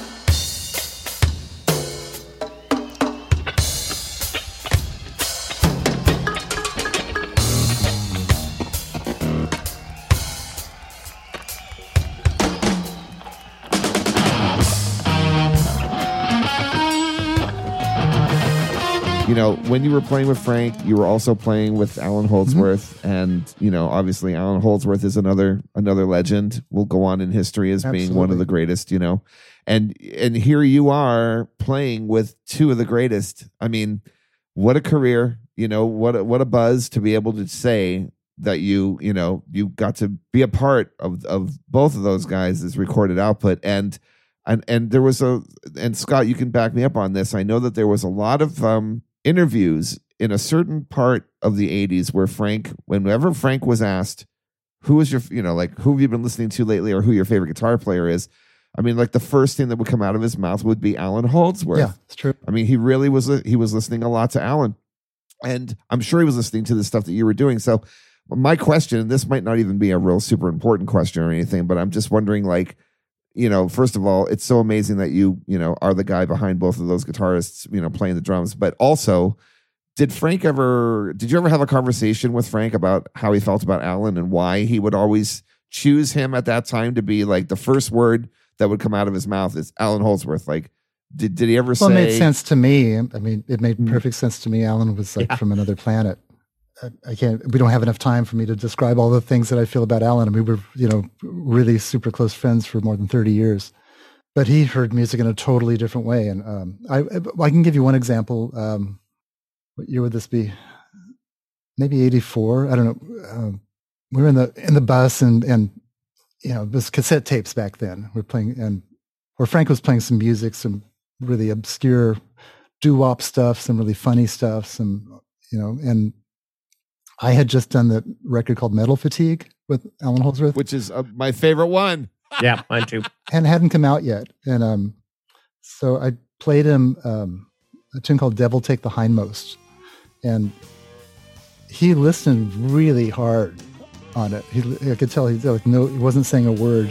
When you were playing with Frank, you were also playing with Alan Holdsworth, and obviously Alan Holdsworth is another legend. Will go on in history as being one of the greatest. And here you are playing with two of the greatest. I mean, what a career! What a buzz to be able to say that you got to be a part of both of those guys' recorded output. And there was and Scott, you can back me up on this. I know that there was a lot of interviews in a certain part of the 80s where whenever Frank was asked, who is your, who have you been listening to lately, or who your favorite guitar player is? I mean, like the first thing that would come out of his mouth would be Alan Holdsworth. Yeah, it's true. I mean, he really was listening a lot to Alan, and I'm sure he was listening to the stuff that you were doing. So my question, and this might not even be a real super important question or anything, but I'm just wondering, like, first of all, it's so amazing that you are the guy behind both of those guitarists, playing the drums. But also, did you ever have a conversation with Frank about how he felt about Alan and why he would always choose him at that time to be like the first word that would come out of his mouth is Alan Holdsworth? Like, Did he ever Well, say? it made sense to me. I mean, it made perfect sense to me. Alan was like from another planet. I can't. We don't have enough time for me to describe all the things that I feel about Alan. And we were, really super close friends for more than 30 years. But he heard music in a totally different way. And I can give you one example. What year would this be? Maybe 84. I don't know. We were in the bus, and it was cassette tapes back then. We're playing, and where Frank was playing some music, some really obscure doo-wop stuff, some really funny stuff, and I had just done the record called Metal Fatigue with Alan Holdsworth, which is my favorite one. Yeah, mine too. And hadn't come out yet. And so I played him a tune called Devil Take the Hindmost. And he listened really hard on it. I could tell he wasn't saying a word.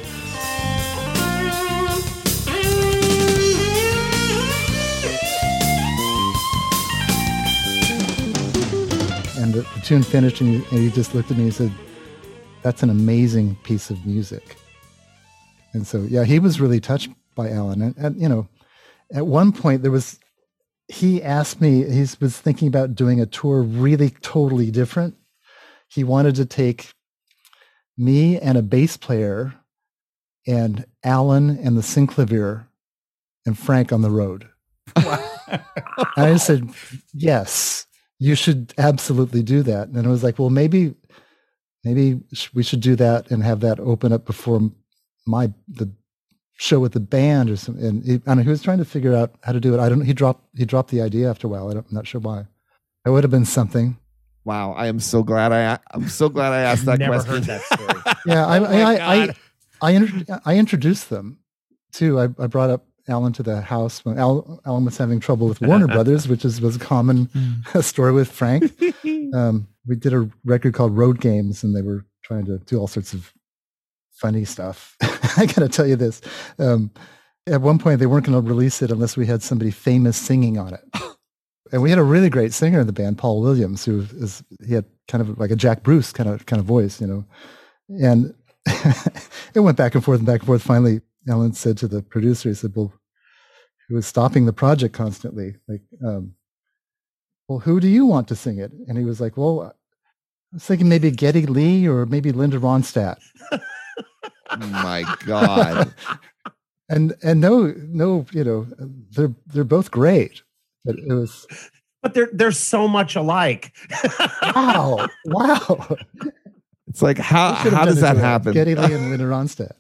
And the tune finished, and he just looked at me and said, "That's an amazing piece of music." And so, yeah, he was really touched by Alan. And at one point he asked me, he was thinking about doing a tour really totally different. He wanted to take me and a bass player and Alan and the synclavier and Frank on the road. And I said, yes, you should absolutely do that. And I was like, well, maybe we should do that and have that open up before the show with the band or something. And he was trying to figure out how to do it. He dropped the idea after a while. I'm not sure why. It would have been something. Wow, I am so glad I asked that Never question. heard that story. Yeah, I introduced them too. I brought up Alan to the house when Alan was having trouble with Warner Brothers, which was a common story with Frank. We did a record called Road Games, and they were trying to do all sorts of funny stuff. I got to tell you this. At one point, they weren't going to release it unless we had somebody famous singing on it. And we had a really great singer in the band, Paul Williams, he had kind of like a Jack Bruce kind of voice, And it went back and forth and back and forth. Finally, Alan said to the producer, he said, well, he was stopping the project constantly. Like, well, who do you want to sing it? And he was like, well, I was thinking maybe Geddy Lee or maybe Linda Ronstadt. My God. and no, they're both great. But it was, but they're so much alike. wow. It's like how does that happen? Geddy Lee and Linda Ronstadt.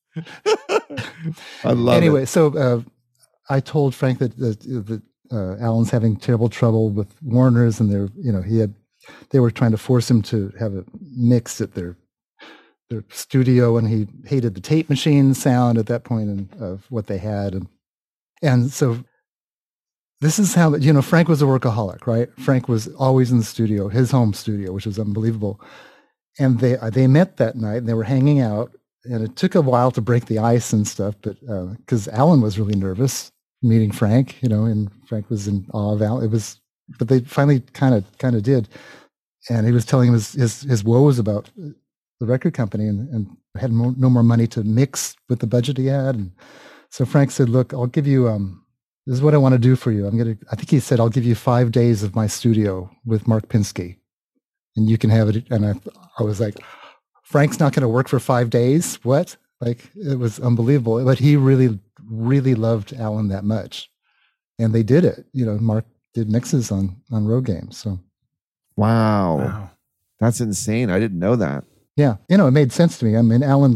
I love anyway, it. So I told Frank that Alan's having terrible trouble with Warner's, and they were trying to force him to have it mixed at their studio, and he hated the tape machine sound at that point of what they had, and so. This is how, Frank was a workaholic, right? Frank was always in the studio, his home studio, which was unbelievable. And they met that night, and they were hanging out, and it took a while to break the ice and stuff, but because Alan was really nervous meeting Frank, and Frank was in awe of Alan. But they finally kind of did. And he was telling him his woes about the record company and had no more money to mix with the budget he had. And so Frank said, look, I'll give you, this is what I want to do for you. I think he said, I'll give you 5 days of my studio with Mark Pinsky, and you can have it. And I was like, Frank's not going to work for 5 days? What? Like, it was unbelievable. But he really, really loved Alan that much. And they did it. Mark did mixes on Road Games. So, wow. That's insane. I didn't know that. Yeah. It made sense to me. I mean, Alan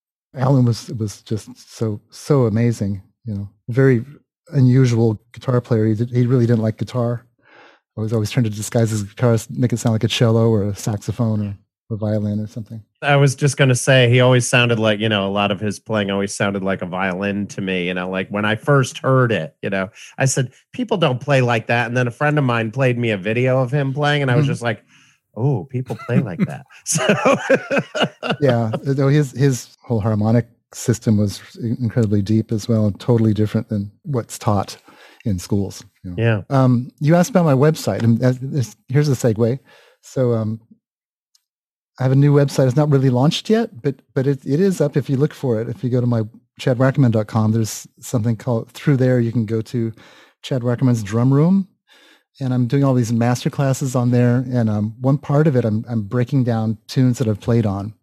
was just so amazing, very unusual guitar player. He really didn't like guitar. I was always trying to disguise his guitar, make it sound like a cello or a saxophone or a violin or something. I was just going to say, he always sounded like, a lot of his playing always sounded like a violin to me. Like when I first heard it, I said, people don't play like that. And then a friend of mine played me a video of him playing, and I was just like, oh, people play like that. So yeah, his whole harmonic system was incredibly deep as well, and totally different than what's taught in schools. Yeah. You asked about my website, and here's the segue. So I have a new website. It's not really launched yet, but it is up if you look for it. If you go to my chadwackerman.com, there's something called, through there you can go to Chad Wackerman's Drum Room. And I'm doing all these master classes on there. And one part of it, I'm breaking down tunes that I've played on.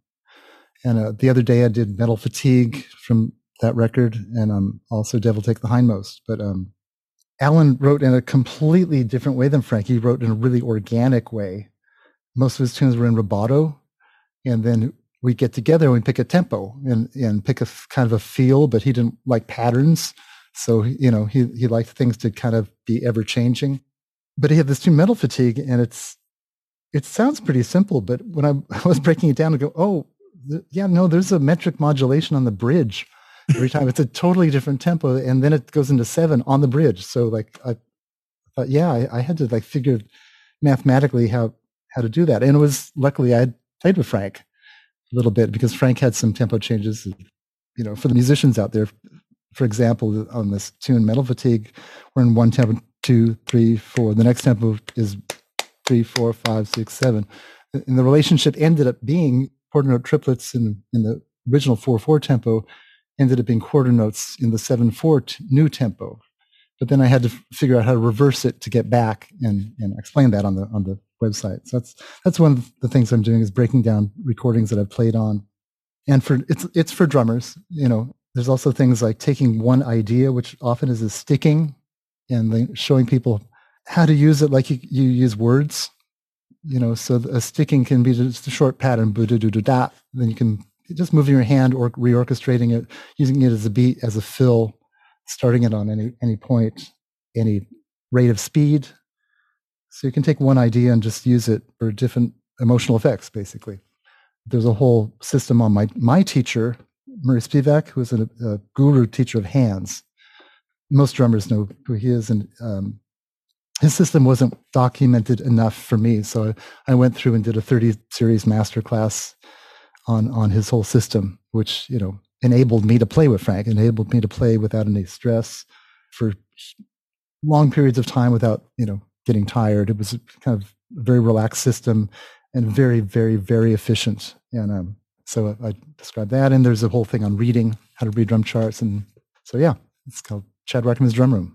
And the other day I did Metal Fatigue from that record, and also Devil Take the Hindmost. But Alan wrote in a completely different way than Frank. He wrote in a really organic way. Most of his tunes were in rubato, and then we get together and we pick a tempo and pick a kind of a feel, but he didn't like patterns. So, he liked things to kind of be ever changing. But he had this tune, Metal Fatigue, and it sounds pretty simple, but when I was breaking it down, I go, there's a metric modulation on the bridge. Every time it's a totally different tempo, and then it goes into 7 on the bridge. So like I thought, I had to like figure mathematically how to do that. And it was, luckily I had played with Frank a little bit, because Frank had some tempo changes, for the musicians out there. For example, on this tune, Metal Fatigue, we're in one tempo, 2, 3, 4. The next tempo is 3, 4, 5, 6, 7. And the relationship ended up being quarter note triplets in the original 4/4 tempo, ended up being quarter notes in the 7/4 new tempo. But then I had to figure out how to reverse it to get back and explain that on the website. So that's one of the things I'm doing, is breaking down recordings that I've played on. And it's for drummers. There's also things like taking one idea, which often is a sticking, and then showing people how to use it like you use words. So a sticking can be just a short pattern, da. Then you can just moving your hand or reorchestrating it, using it as a beat, as a fill, starting it on any point, any rate of speed. So you can take one idea and just use it for different emotional effects, basically. There's a whole system on my teacher, Murray Spivak, who is a guru teacher of hands. Most drummers know who he is, and his system wasn't documented enough for me. So I went through and did a 30-series masterclass on his whole system, which, enabled me to play with Frank, enabled me to play without any stress for long periods of time without, getting tired. It was kind of a very relaxed system and very, very, very efficient. And so I described that. And there's a whole thing on reading, how to read drum charts. And so, it's called Chad Wackerman's Drum Room.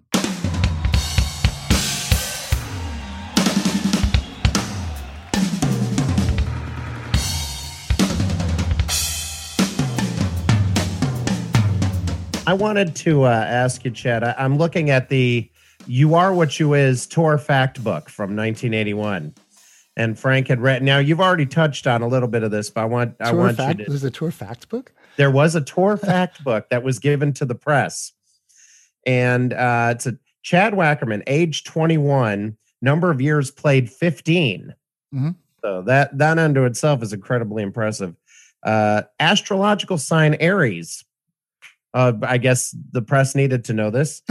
I wanted to ask you, Chad, I'm looking at the You Are What You Is tour fact book from 1981. And Frank had read, now you've already touched on a little bit of this, but I want you to. There's a tour fact book? There was a tour fact book that was given to the press. And it's a Chad Wackerman, age 21, number of years played 15. Mm-hmm. So that unto itself is incredibly impressive. Astrological sign Aries. I guess the press needed to know this.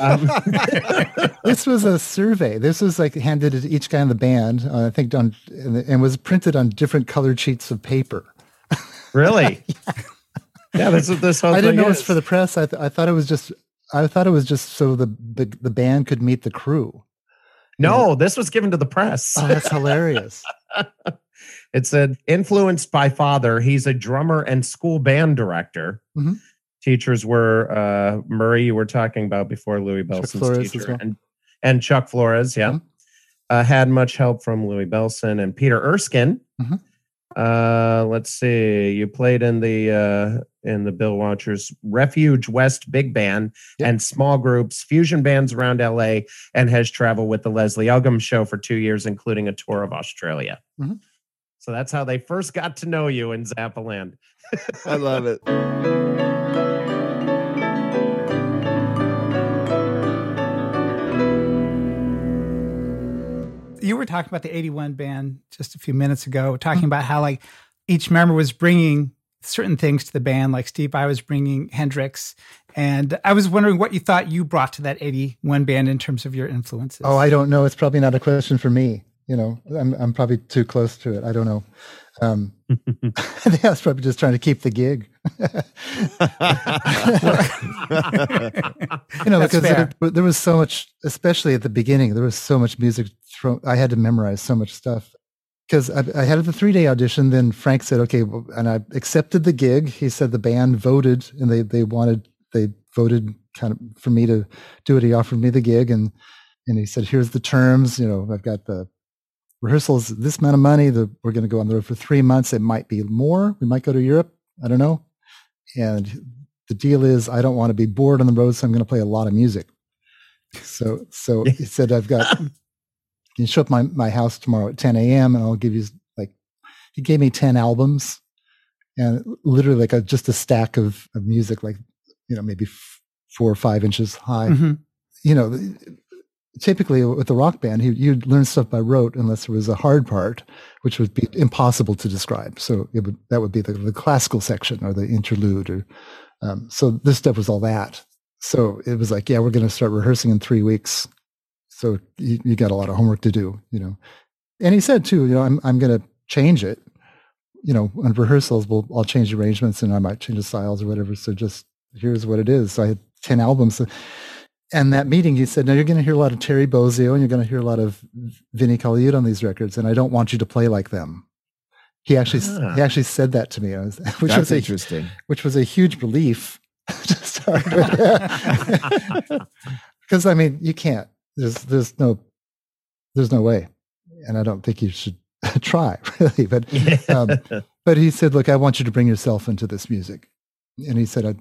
This was a survey. This was like handed to each guy in the band, I think, and was printed on different colored sheets of paper. Really? Yeah, that's what this whole I didn't thing know it is. was for the press. I thought it was just so the band could meet the crew. No, this was given to the press. Oh, that's hilarious. It said, influenced by father, he's a drummer and school band director. Mm-hmm. Teachers were Murray, you were talking about before, Louis Belson's teacher, and Chuck Flores, yeah. Mm-hmm. Had much help from Louis Belson and Peter Erskine. Mm-hmm. Let's see, you played in the Bill Watchers Refuge West Big Band and small groups, fusion bands around LA, and has traveled with the Leslie Uggam Show for 2 years, including a tour of Australia. Mm-hmm. So that's how they first got to know you in Zappaland. I love it. You were talking about the 81 band just a few minutes ago, talking about how like each member was bringing certain things to the band, like Steve Vai was bringing Hendrix. And I was wondering what you thought you brought to that 81 band in terms of your influences. Oh, I don't know. It's probably not a question for me. I'm probably too close to it. I don't know. I think I was probably just trying to keep the gig. Because there was so much, especially at the beginning, there was so much music I had to memorize so much stuff. because I had the 3-day audition. Then Frank said, okay, well, and I accepted the gig. He said the band voted, and they voted kind of for me to do it. He offered me the gig, and he said, here's the terms. I've got the rehearsals, this amount of money. We're going to go on the road for 3 months. It might be more. We might go to Europe. I don't know. And the deal is, I don't want to be bored on the road, so I'm going to play a lot of music. So he said, you show up my house tomorrow at 10 a.m. and I'll give you he gave me 10 albums and literally just a stack of music, maybe 4 or 5 inches high. Mm-hmm. Typically with the rock band, you'd learn stuff by rote unless there was a hard part, which would be impossible to describe. So that would be the classical section or the interlude. So this stuff was all that. So it was like, yeah, we're going to start rehearsing in 3 weeks. So you got a lot of homework to do, And he said too, I'm going to change it. On rehearsals, I'll change the arrangements and I might change the styles or whatever. So just here's what it is. So I had 10 albums. And that meeting, he said, "No, you're going to hear a lot of Terry Bozzio and you're going to hear a lot of Vinnie Colaiuta on these records, and I don't want you to play like them." He actually said that to me, That's interesting. Which was a huge relief to start with, because you can't. There's no way, and I don't think you should try really. But he said, "Look, I want you to bring yourself into this music," and he said,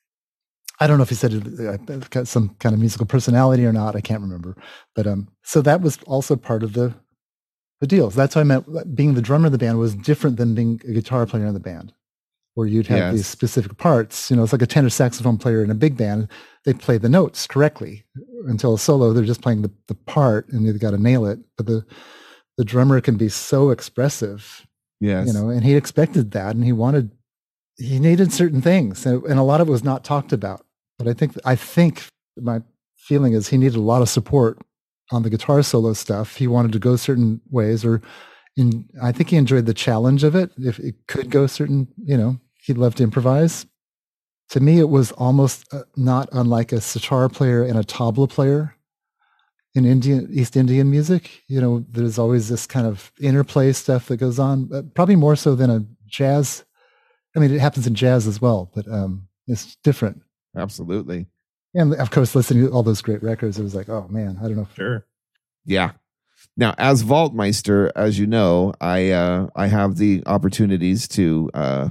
I don't know if he said it got some kind of musical personality or not. I can't remember. But so that was also part of the deal. So that's what I meant. Being the drummer of the band was different than being a guitar player in the band, where you'd have these specific parts. It's like a tenor saxophone player in a big band. They play the notes correctly. Until a solo, they're just playing the part, and they've got to nail it. But the drummer can be so expressive. Yes. And he expected that, and he needed certain things, and a lot of it was not talked about. But I think my feeling is he needed a lot of support on the guitar solo stuff. He wanted to go certain ways, I think he enjoyed the challenge of it. If it could go certain, he'd love to improvise. To me, it was almost not unlike a sitar player and a tabla player in East Indian music. There's always this kind of interplay stuff that goes on, probably more so than a jazz. It happens in jazz as well, but it's different. Absolutely. And of course, listening to all those great records, it was like, oh man, I don't know. Sure. Yeah. Now, as Vaultmeister, as you know, I have the opportunities to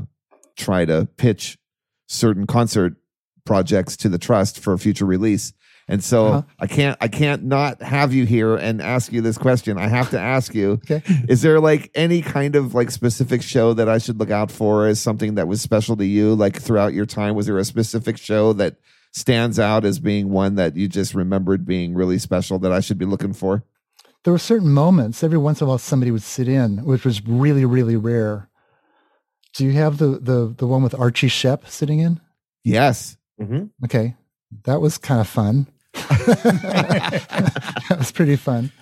try to pitch certain concert projects to the trust for future release. And so I can't not have you here and ask you this question. I have to ask you, okay. Is there any kind of specific show that I should look out for as something that was special to you? Throughout your time, was there a specific show that stands out as being one that you just remembered being really special that I should be looking for? There were certain moments. Every once in a while, somebody would sit in, which was really, really rare. Do you have the one with Archie Shepp sitting in? Yes. Mm-hmm. Okay. That was kind of fun. That was pretty fun.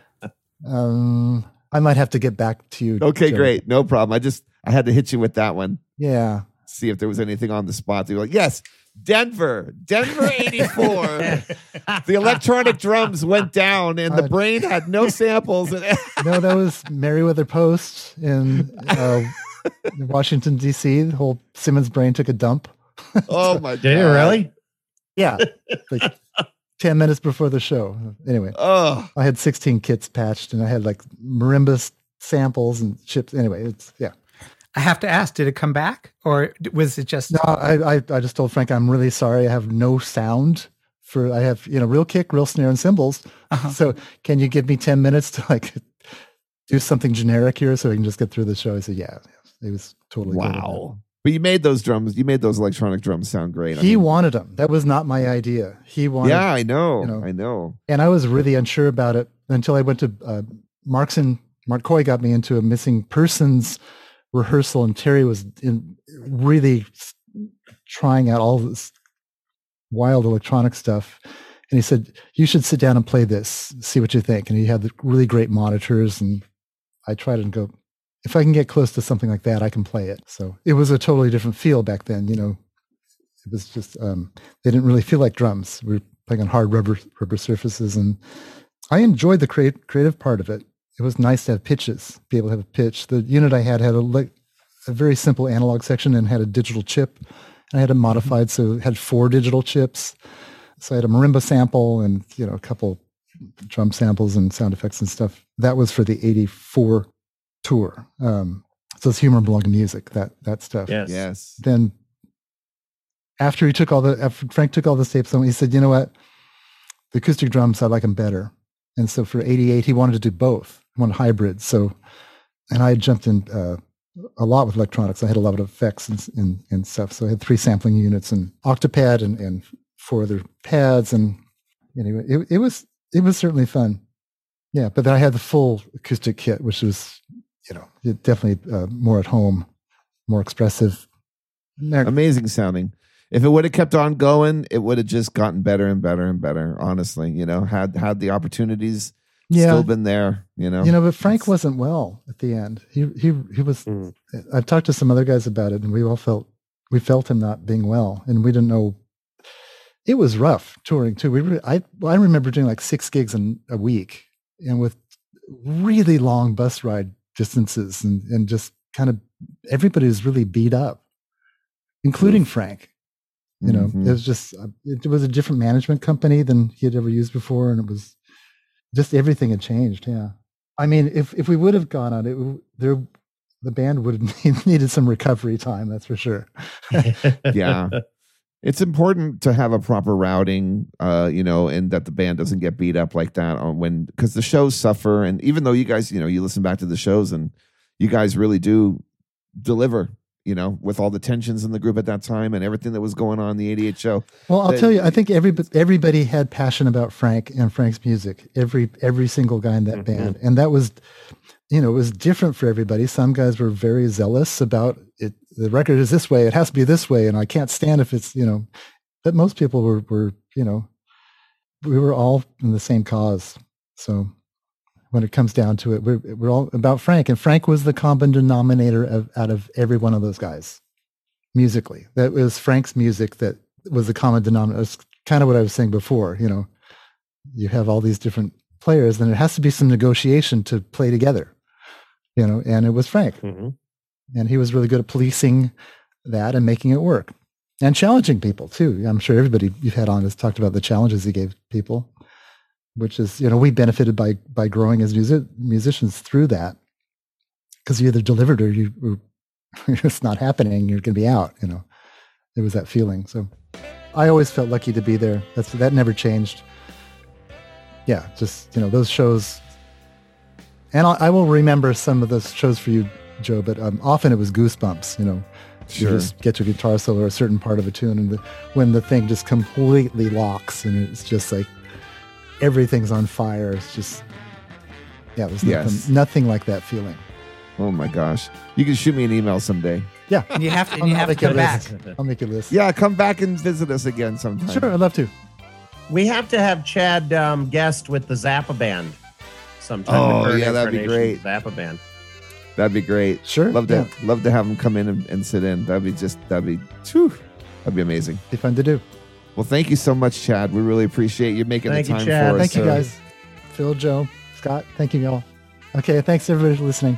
I might have to get back to you. Okay, Joe. great. No problem. I had to hit you with that one. Yeah. See if there was anything on the spot. They were like, yes, Denver 84. The electronic drums went down and the brain had no samples. No, that was Merriweather Post in Washington, D.C. The whole Simmons brain took a dump. Oh my God. Did it really? Yeah. 10 minutes before the show. Anyway, I had 16 kits patched and I had marimba samples and chips. Anyway, I have to ask, did it come back or was it just? No, I just told Frank, I'm really sorry. I have no sound I have, real kick, real snare and cymbals. Uh-huh. So can you give me 10 minutes to do something generic here so I can just get through the show? I said, yeah, it was totally wow. But you made those electronic drums sound great. He wanted them. That was not my idea. He wanted. Yeah, I know. I know. And I was really unsure about it until I went to Mark Coy got me into a missing persons rehearsal, and Terry was really trying out all this wild electronic stuff. And he said, "You should sit down and play this. See what you think." And he had the really great monitors, and I tried it and go, if I can get close to something like that, I can play it. So it was a totally different feel back then. It was just, they didn't really feel like drums. We were playing on hard rubber surfaces. And I enjoyed the creative part of it. it was nice to have pitches, be able to have a pitch. The unit I had a very simple analog section and had a digital chip. I had it modified, so it had 4 digital chips. So I had a marimba sample and, a couple drum samples and sound effects and stuff. That was for the 84 tour. So it's Humor Belong to Music, that stuff. Yes. Then after Frank took all the tapes, he said, you know what? The acoustic drums, I like them better. And so for 88, he wanted to do both. He wanted hybrid. So, and I had jumped in a lot with electronics. I had a lot of effects and stuff. So I had 3 sampling units and Octapad and 4 other pads. And anyway, it was certainly fun. Yeah, but then I had the full acoustic kit, which was, definitely more at home, more expressive. Amazing sounding. If it would have kept on going, it would have just gotten better and better and better. Honestly, had the opportunities still been there. But Frank wasn't well at the end. He was. I've talked to some other guys about it, and we felt him not being well, and we didn't know. It was rough touring too. I remember doing like 6 gigs in a week, and with really long bus ride distances, and just kind of everybody was really beat up, including Frank. It was just, it was a different management company than he had ever used before. And it was just, everything had changed. Yeah. I mean, if we would have gone on it, the band would have needed some recovery time. That's for sure. Yeah. It's important to have a proper routing, and that the band doesn't get beat up like that because the shows suffer. And even though you guys, you listen back to the shows and you guys really do deliver, with all the tensions in the group at that time and everything that was going on in the 88 show. Well, I'll tell you, I think everybody had passion about Frank and Frank's music, every single guy in that band. And that was, it was different for everybody. Some guys were very zealous about it. The record is this way. It has to be this way. And I can't stand if it's, but most people were, we were all in the same cause. So when it comes down to it, we're all about Frank, and Frank was the common denominator out of every one of those guys musically. That was Frank's music that was the common denominator. It's kind of what I was saying before. You have all these different players, and there has to be some negotiation to play together. And it was Frank, and he was really good at policing that and making it work, and challenging people too. I'm sure everybody you've had on has talked about the challenges he gave people. Which is, we benefited by growing as musicians through that, because you either delivered or it's not happening. You're going to be out. It was that feeling. So I always felt lucky to be there. That never changed. Yeah, just those shows, and I will remember some of those shows for you, Joe. But often it was goosebumps. Sure. You just get to a guitar solo or a certain part of a tune, and when the thing just completely locks, and it's just like. Everything's on fire. It's just, it was nothing like that feeling. Oh my gosh. You can shoot me an email someday. Yeah. And you have to come back. I'll make a list. Yeah, come back and visit us again sometime. Sure, I'd love to. We have to have Chad guest with the Zappa band sometime. Oh, yeah, that'd be great. Zappa band. That'd be great. Sure. Love to have him come in and sit in. That'd be amazing. Be fun to do. Well, thank you so much, Chad. We really appreciate you making the time Chad. for us. Thank you, guys. Phil, Joe, Scott, thank you, y'all. Okay, thanks, everybody, for listening.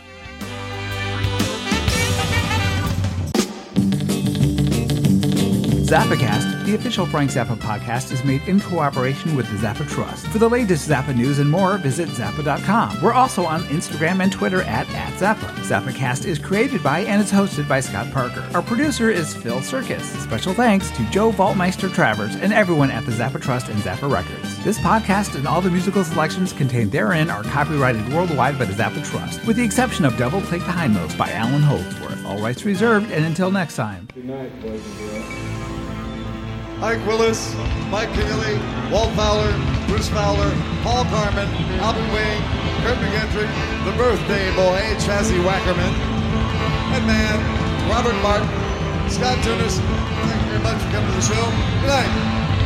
ZappaCast, the official Frank Zappa podcast, is made in cooperation with the Zappa Trust. For the latest Zappa news and more, visit Zappa.com. We're also on Instagram and Twitter at Zappa. ZappaCast is created by and is hosted by Scott Parker. Our producer is Phil Circus. Special thanks to Joe Vaultmeister Travers and everyone at the Zappa Trust and Zappa Records. This podcast and all the musical selections contained therein are copyrighted worldwide by the Zappa Trust, with the exception of Double Take the Hindmost by Alan Holdsworth. All rights reserved, and until next time. Good night, boys and girls. Ike Willis, Mike Keneally, Walt Fowler, Bruce Fowler, Paul Carmen, Alvin Wayne, Kurt McGinty, the birthday boy, Chazzy Wackerman, Ed Mann, Robert Martin, Scott Tunis. Thank you very much for coming to the show. Good night.